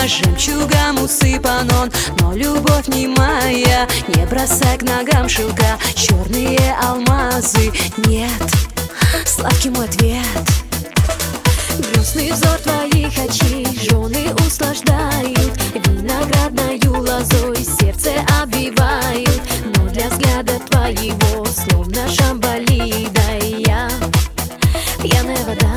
жемчугом усыпан он. Но любовь не моя, не бросай к ногам шелка черные алмазы. Нет, сладкий мой ответ. Грустный взор твоих очей жены услаждают, виноградною лозой сердце обвивают. Но для взгляда твоего словно Шамбали, да и я пьяная вода.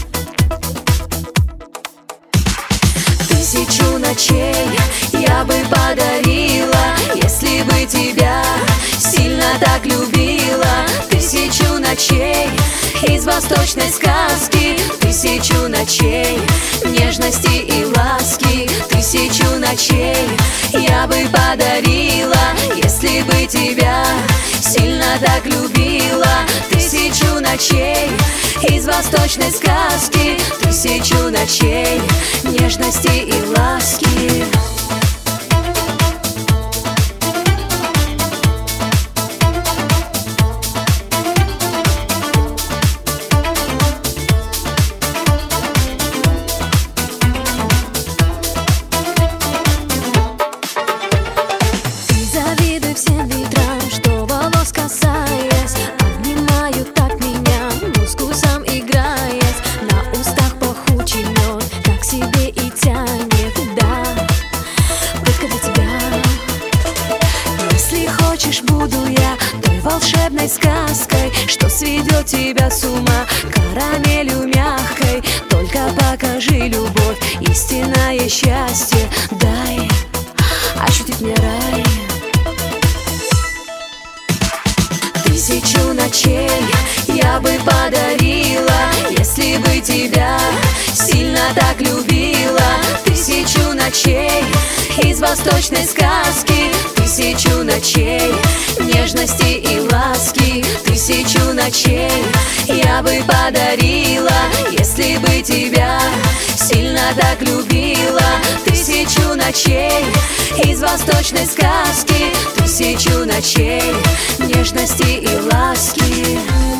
Тысячу ночей я бы подарила, если бы тебя сильно так любила. Тысячу ночей из восточной сказки, тысячу ночей нежности и ласки. Тысячу ночей я бы подарила, если бы тебя сильно так любила. Тысячу ночей из восточной сказки, тысячу ночей нежности и ласки. Всем ветрам, что волос касаясь, обнимают так меня, мускусом играясь. На устах пахучий мед, так себе и тянет, да, только для тебя. Если хочешь, буду я той волшебной сказкой, что сведет тебя с ума карамелью мягкой. Только покажи любовь, истинное счастье, дай ощутить мне рай. Тысячу ночей я бы подарила, если бы тебя сильно так любила. Тысячу ночей из восточной сказки, тысячу ночей нежности и ласки. Тысячу ночей я бы подарила, если бы тебя сильно так любила. Тысячу ночей из восточной сказки, тысячу ночей нежности и ласки.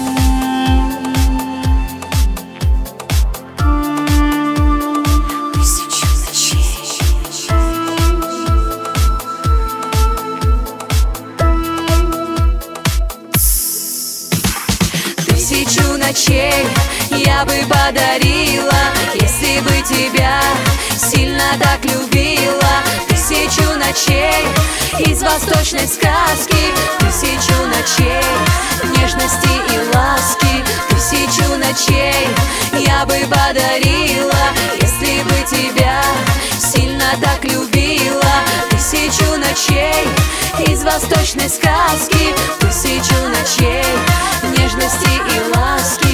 Тысячу ночей я бы подарила, если бы тебя сильно так любила. Тысячу ночей из восточной сказки, тысячу ночей нежности и ласки. Тысячу ночей я бы подарила, если бы тебя сильно так любила. Тысячу ночей из восточной сказки, тысячу ночей нежности и ласки.